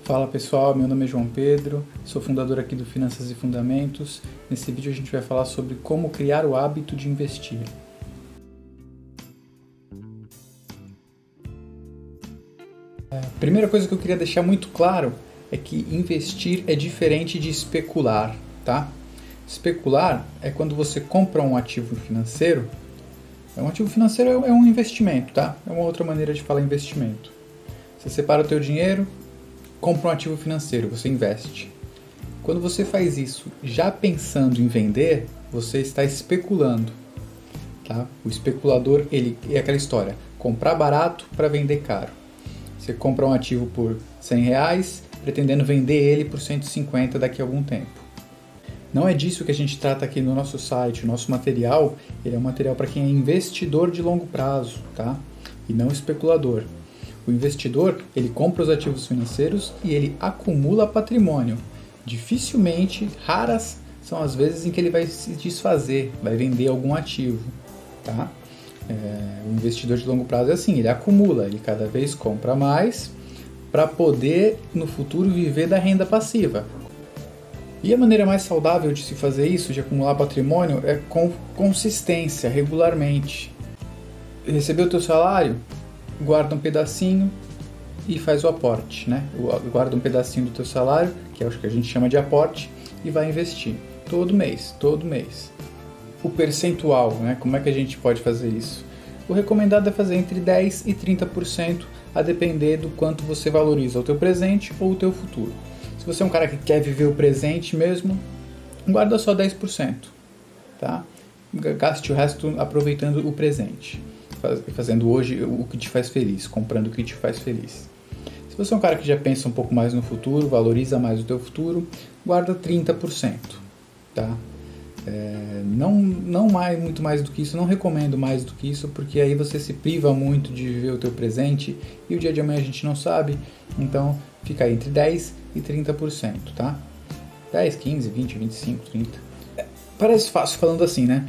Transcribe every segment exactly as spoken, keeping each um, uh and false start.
Fala pessoal, meu nome é João Pedro, sou fundador aqui do Finanças e Fundamentos. Nesse vídeo a gente vai falar sobre como criar o hábito de investir. A primeira coisa que eu queria deixar muito claro é que investir é diferente de especular, tá? Especular é quando você compra um ativo financeiro. Um ativo financeiro é um investimento, tá? É uma outra maneira de falar investimento. Você separa o teu dinheiro, compra um ativo financeiro, você investe. Quando você faz isso já pensando em vender, você está especulando, tá? O especulador, ele é aquela história, comprar barato para vender caro. Você compra um ativo por cem reais, pretendendo vender ele por cento e cinquenta daqui a algum tempo. Não é disso que a gente trata aqui no nosso site. O nosso material, ele é um material para quem é investidor de longo prazo, tá? E não especulador. O investidor, ele compra os ativos financeiros e ele acumula patrimônio. Dificilmente, raras são as vezes em que ele vai se desfazer, vai vender algum ativo, tá? É, o investidor de longo prazo é assim, ele acumula, ele cada vez compra mais para poder, no futuro, viver da renda passiva. E a maneira mais saudável de se fazer isso, de acumular patrimônio, é com consistência, regularmente. Recebeu o teu salário? Guarda um pedacinho e faz o aporte, né? Guarda um pedacinho do teu salário, que é o que a gente chama de aporte, e vai investir todo mês, todo mês. O percentual, né? Como é que a gente pode fazer isso? O recomendado é fazer entre dez por cento e trinta por cento, a depender do quanto você valoriza o teu presente ou o teu futuro. Se você é um cara que quer viver o presente mesmo, guarda só dez por cento, tá? Gaste o resto aproveitando o presente, fazendo hoje o que te faz feliz, comprando o que te faz feliz. Se você é um cara que já pensa um pouco mais no futuro, valoriza mais o teu futuro, guarda trinta por cento, tá? É, não não mais, muito mais do que isso, não recomendo mais do que isso, porque aí você se priva muito de viver o teu presente e o dia de amanhã a gente não sabe, então fica aí entre dez e trinta por cento, tá? dez, quinze, vinte, vinte e cinco, trinta. É, parece fácil falando assim, né?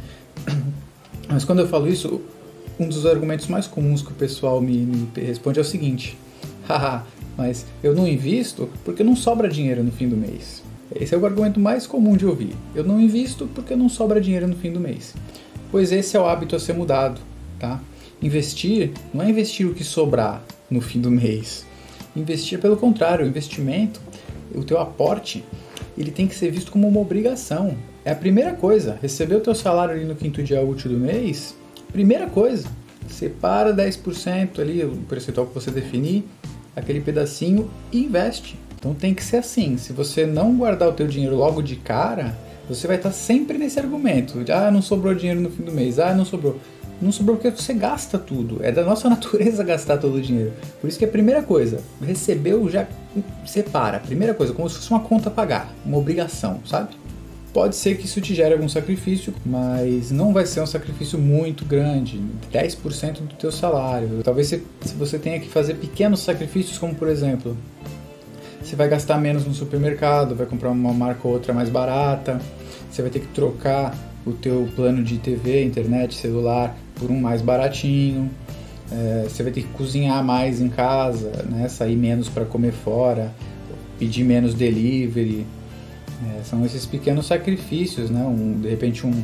Mas quando eu falo isso, um dos argumentos mais comuns que o pessoal me, me responde é o seguinte: haha, mas eu não invisto porque não sobra dinheiro no fim do mês. Esse é o argumento mais comum de ouvir. Eu não invisto porque não sobra dinheiro no fim do mês. Pois esse é o hábito a ser mudado, tá? Investir não é investir o que sobrar no fim do mês. Investir, pelo contrário, o investimento, o teu aporte, ele tem que ser visto como uma obrigação. É a primeira coisa. Receber o teu salário ali no quinto dia útil do mês, primeira coisa, separa dez por cento ali, o percentual que você definir, aquele pedacinho, e investe. Então tem que ser assim. Se você não guardar o teu dinheiro logo de cara, você vai estar sempre nesse argumento. Ah, não sobrou dinheiro no fim do mês. Ah, não sobrou. Não sobrou porque você gasta tudo. É da nossa natureza gastar todo o dinheiro. Por isso que a primeira coisa, recebeu, já separa. Primeira coisa, como se fosse uma conta a pagar, uma obrigação, sabe? Pode ser que isso te gere algum sacrifício, mas não vai ser um sacrifício muito grande, dez por cento do teu salário. Talvez se você tenha que fazer pequenos sacrifícios, como por exemplo, você vai gastar menos no supermercado, vai comprar uma marca ou outra mais barata, você vai ter que trocar o teu plano de T V, internet, celular por um mais baratinho, é, você vai ter que cozinhar mais em casa, né, sair menos para comer fora, pedir menos delivery. É, são esses pequenos sacrifícios, né? Um, de repente um,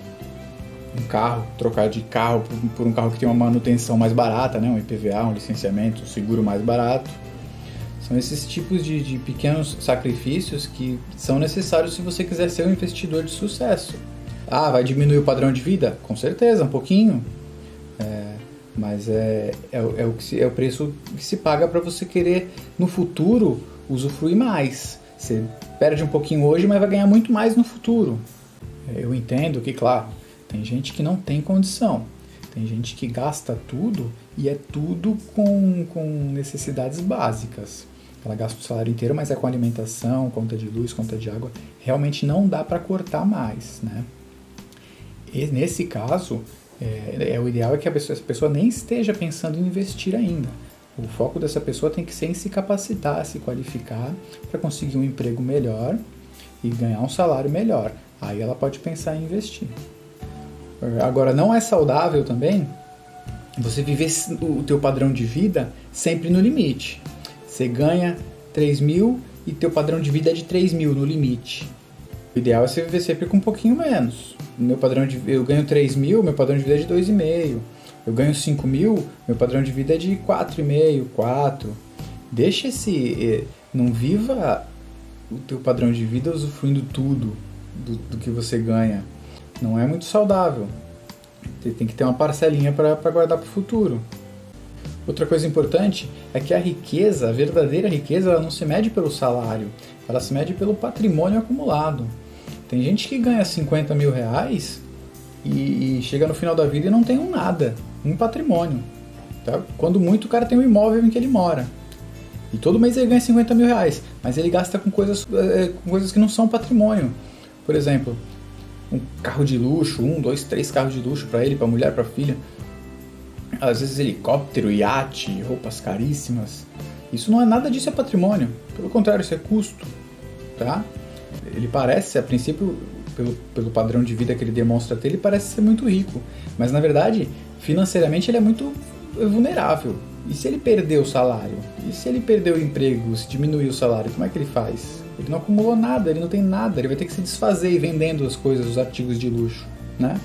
um carro, trocar de carro por, por um carro que tem uma manutenção mais barata, né? Um I P V A, um licenciamento, um seguro mais barato. São esses tipos de, de pequenos sacrifícios que são necessários se você quiser ser um investidor de sucesso. Ah, vai diminuir o padrão de vida? Com certeza, um pouquinho. É, mas é, é, é, o que se, é o preço que se paga para você querer, no futuro, usufruir mais. Você perde um pouquinho hoje, mas vai ganhar muito mais no futuro. Eu entendo que, claro, tem gente que não tem condição. Tem gente que gasta tudo e é tudo com, com necessidades básicas. Ela gasta o salário inteiro, mas é com alimentação, conta de luz, conta de água. Realmente não dá para cortar mais, né? E nesse caso, é, é, o ideal é que a pessoa, essa pessoa nem esteja pensando em investir ainda. O foco dessa pessoa tem que ser em se capacitar, se qualificar para conseguir um emprego melhor e ganhar um salário melhor. Aí ela pode pensar em investir. Agora, não é saudável também você viver o teu padrão de vida sempre no limite. Você ganha três mil e teu padrão de vida é de três mil no limite. O ideal é você viver sempre com um pouquinho menos. Meu padrão de, eu ganho três mil, meu padrão de vida é de dois vírgula cinco. Eu ganho cinco mil, meu padrão de vida é de quatro vírgula cinco, quatro. Deixa esse... Não viva o teu padrão de vida usufruindo tudo do, do que você ganha. Não é muito saudável. Você tem que ter uma parcelinha para guardar para o futuro. Outra coisa importante é que a riqueza, a verdadeira riqueza, ela não se mede pelo salário, ela se mede pelo patrimônio acumulado. Tem gente que ganha cinquenta mil reais e, e chega no final da vida e não tem um nada, um patrimônio. Tá? Quando muito, o cara tem um imóvel em que ele mora. E todo mês ele ganha cinquenta mil reais, mas ele gasta com coisas, com coisas que não são patrimônio. Por exemplo, um carro de luxo, um, dois, três carros de luxo para ele, para a mulher, para a filha. Às vezes helicóptero, iate, roupas caríssimas. Isso não é nada disso, é patrimônio. Pelo contrário, isso é custo. Tá? Ele parece, a princípio, pelo, pelo padrão de vida que ele demonstra ter, ele parece ser muito rico. Mas na verdade, financeiramente ele é muito vulnerável. E se ele perder o salário? E se ele perder o emprego, se diminuir o salário, como é que ele faz? Ele não acumulou nada, ele não tem nada, ele vai ter que se desfazer e vendendo as coisas, os artigos de luxo, né?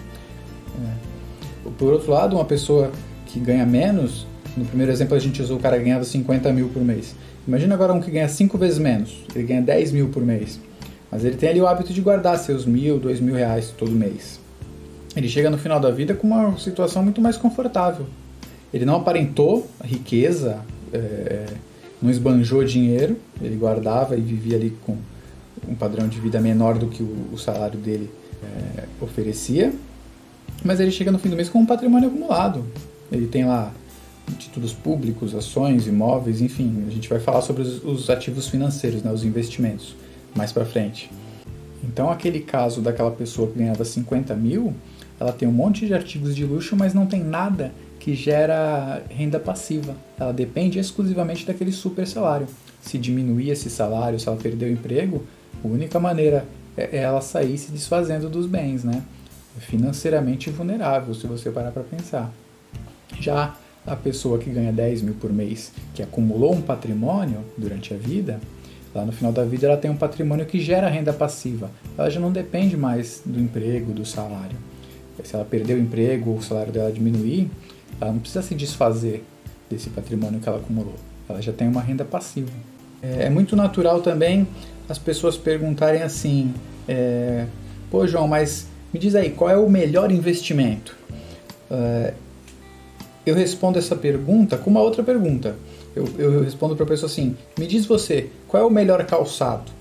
É. Por outro lado, uma pessoa que ganha menos, no primeiro exemplo a gente usou o cara que ganhava cinquenta mil por mês. Imagina agora um que ganha cinco vezes menos, ele ganha dez mil por mês, mas ele tem ali o hábito de guardar seus mil, dois mil reais todo mês. Ele chega no final da vida com uma situação muito mais confortável. Ele não aparentou a riqueza, é, não esbanjou dinheiro, ele guardava e vivia ali com um padrão de vida menor do que o, o salário dele é, oferecia, mas ele chega no fim do mês com um patrimônio acumulado. Ele tem lá títulos públicos, ações, imóveis, enfim, a gente vai falar sobre os, os ativos financeiros, né, os investimentos, mais pra frente. Então aquele caso daquela pessoa que ganhava cinquenta mil, ela tem um monte de artigos de luxo, mas não tem nada que gera renda passiva. Ela depende exclusivamente daquele super salário. Se diminuir esse salário, se ela perder o emprego, a única maneira é ela sair se desfazendo dos bens, né? É financeiramente vulnerável, se você parar para pensar. Já a pessoa que ganha dez mil por mês, que acumulou um patrimônio durante a vida, lá no final da vida ela tem um patrimônio que gera renda passiva. Ela já não depende mais do emprego, do salário. Se ela perder o emprego ou o salário dela diminuir, ela não precisa se desfazer desse patrimônio que ela acumulou. Ela já tem uma renda passiva. É, é muito natural também as pessoas perguntarem assim, é, pô João, mas me diz aí, qual é o melhor investimento? É, eu respondo essa pergunta com uma outra pergunta. Eu, eu respondo para a pessoa assim, me diz você, qual é o melhor calçado?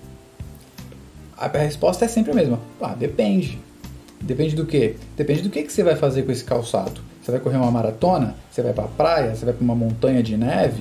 A, a resposta é sempre a mesma. Ah, depende. Depende do quê? Depende do que, que você vai fazer com esse calçado. Você vai correr uma maratona? Você vai para a praia? Você vai para uma montanha de neve?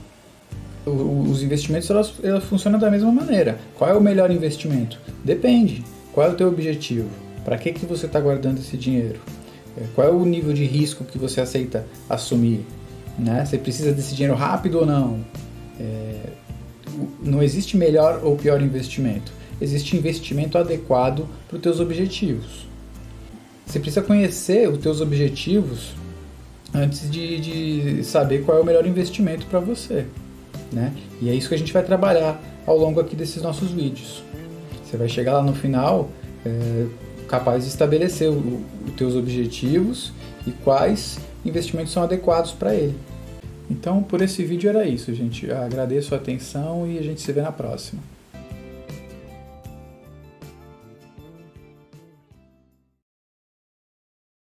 O, os investimentos elas, elas funcionam da mesma maneira. Qual é o melhor investimento? Depende. Qual é o teu objetivo? Para que, que você está guardando esse dinheiro? Qual é o nível de risco que você aceita assumir? Né? Você precisa desse dinheiro rápido ou não? É, não existe melhor ou pior investimento. Existe investimento adequado para os teus objetivos. Você precisa conhecer os teus objetivos antes de, de saber qual é o melhor investimento para você, né? E é isso que a gente vai trabalhar ao longo aqui desses nossos vídeos. Você vai chegar lá no final é, capaz de estabelecer os teus objetivos e quais investimentos são adequados para ele. Então, por esse vídeo era isso, gente. Eu agradeço a atenção e a gente se vê na próxima.